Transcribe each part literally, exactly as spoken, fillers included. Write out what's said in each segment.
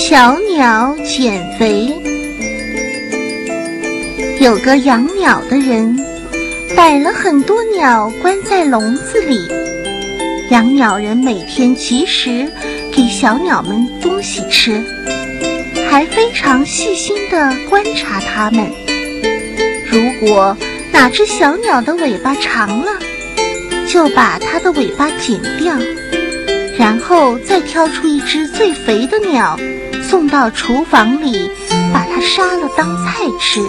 小鸟减肥。有个养鸟的人，逮了很多鸟关在笼子里。养鸟人每天及时给小鸟们东西吃，还非常细心地观察它们。如果哪只小鸟的尾巴长了，就把它的尾巴剪掉，然后再挑出一只最肥的鸟，送到厨房里，把它杀了当菜吃。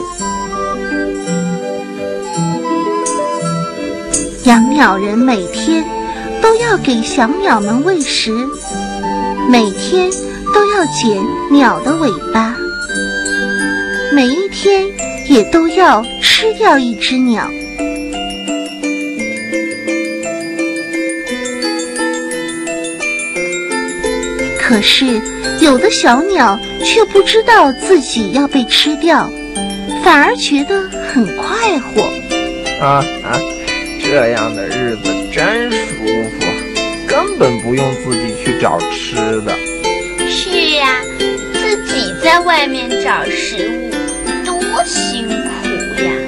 养鸟人每天都要给小鸟们喂食，每天都要剪鸟的尾巴，每一天也都要吃掉一只鸟。可是有的小鸟却不知道自己要被吃掉，反而觉得很快活。 啊啊，这样的日子真舒服，根本不用自己去找吃的。 是呀，自己在外面找食物多辛苦呀。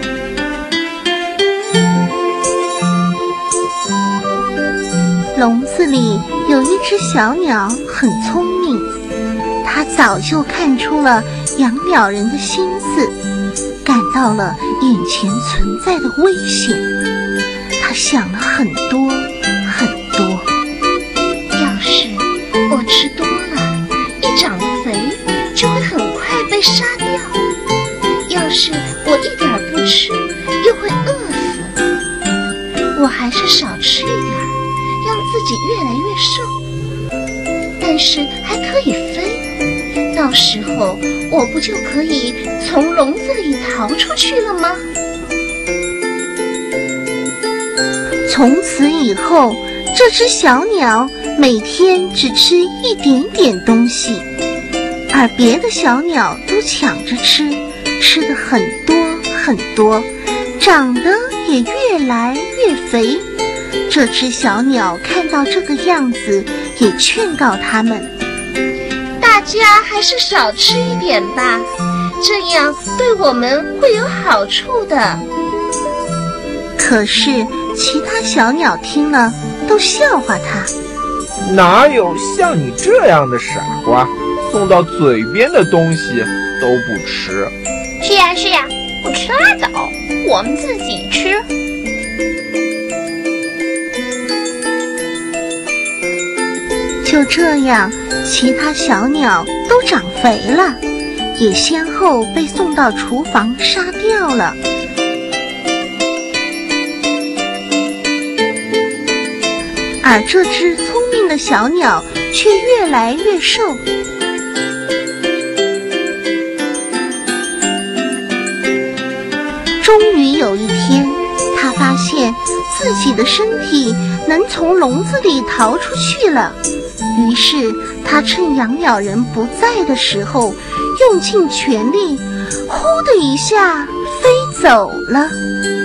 笼子里有一只小鸟很聪明，它早就看出了养鸟人的心思，感到了眼前存在的危险。它想了很多很多， 要是我吃多了，一长肥就会很快被杀掉；要是我一点不吃，又会饿死。我还是少吃一点，让自己越来越瘦，但是还可以飞。到时候我不就可以从笼子里逃出去了吗？ 从此以后，这只小鸟每天只吃一点点东西，而别的小鸟都抢着吃，吃得很多很多，长得也越来越肥。这只小鸟看到这个样子，也劝告他们： 大家还是少吃一点吧，这样对我们会有好处的。 可是其他小鸟听了都笑话他： 哪有像你这样的傻瓜，送到嘴边的东西都不吃。 是呀是呀，不吃拉倒，我们自己吃。 就这样，其他小鸟都长肥了，也先后被送到厨房杀掉了。而这只聪明的小鸟却越来越瘦。终于有一天，它发现自己的身体能从笼子里逃出去了。于是它趁养鸟人不在的时候，用尽全力，呼的一下飞走了。